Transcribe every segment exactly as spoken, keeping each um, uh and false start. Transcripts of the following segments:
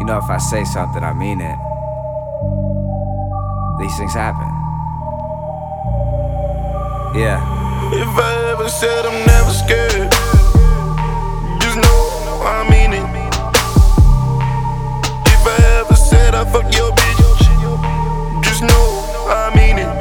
You know, if I say something, I mean it. These things happen. Yeah. If I ever said I'm never scared, just know I mean it. If I ever said I fuck your bitch, just know I mean it.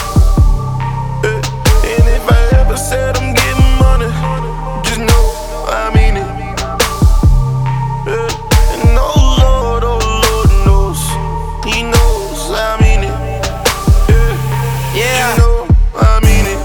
Eh, And if I ever said I'm getting money, just know I mean it. Eh, And oh Lord, oh Lord knows, He knows I mean it. Eh, Yeah. You know I mean it.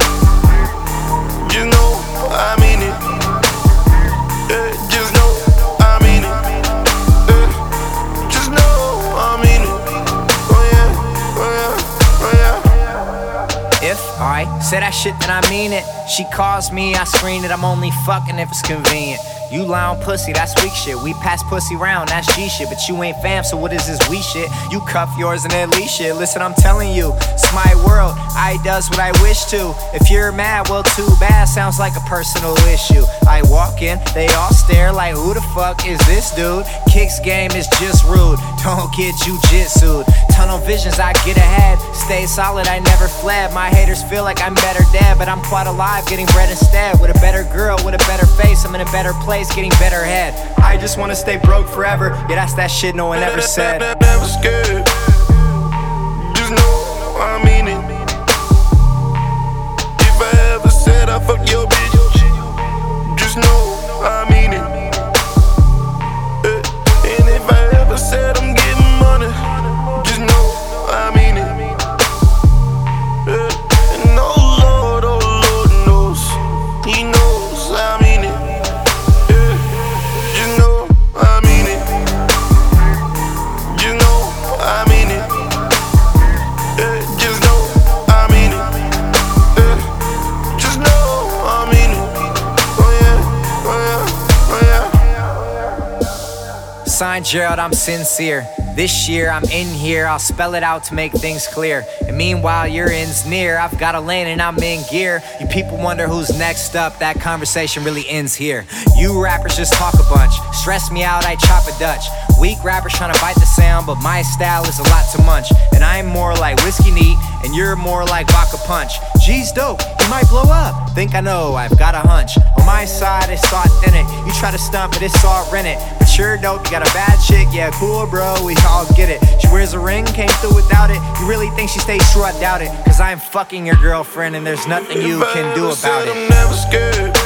Just know I mean it. Eh, Just know I mean it. Eh, Just know I mean it. Oh yeah, oh yeah, oh yeah. If I say that shit, then I mean it. She calls me, I screen it. I'm only fucking if it's convenient. You lie on pussy, that's weak shit. We pass pussy round, that's G shit. But you ain't fam, so what is this we shit? You cuff yours and then leash shit. Listen, I'm telling you, it's my world. I does what I wish to. If you're mad, well, too bad. Sounds like a personal issue. I walk in, they all stare like, who the fuck is this dude? Kicks game is just rude. Don't get jujitsu'd. Tunnel visions, I get ahead. Stay solid, I never fled. My haters feel like I'm better dead, but I'm quite alive, getting bread instead. With a better girl, with a better face, I'm in a better place, getting better head. I just wanna stay broke forever. Yeah, that's that shit no one ever said. Never scared. Just know I mean it. If I ever said I fuck your bitch, just know I mean it. Eh, And if I ever said I'm getting money, just know I mean it. Eh, And oh Lord, oh Lord knows, He knows I mean it. Eh, Just know I mean it. Just know I mean it. Eh, Just know I mean it. Eh, Just know I mean it. Oh yeah, oh yeah, oh yeah. Signed Gerald, I'm sincere. This year I'm in here, I'll spell it out to make things clear. And meanwhile your end's near, I've got a lane and I'm in gear. You people wonder who's next up, that conversation really ends here. You rappers just talk a bunch, stress me out, I chop a Dutch. Weak rappers trying to bite the sound, but my style is a lot to munch. And I'm more like whiskey neat, and you're more like vodka punch. G's dope, he might blow up. Think I know, I've got a hunch. On my side, it's authentic. You try to stunt, but it's all rented. But you're dope, you got a bad chick, yeah, cool, bro, we all get it. She wears a ring, came through without it. You really think she stays true? I doubt it. Cause I'm fucking your girlfriend, and there's nothing you If I can do ever said about it. I'm never scared.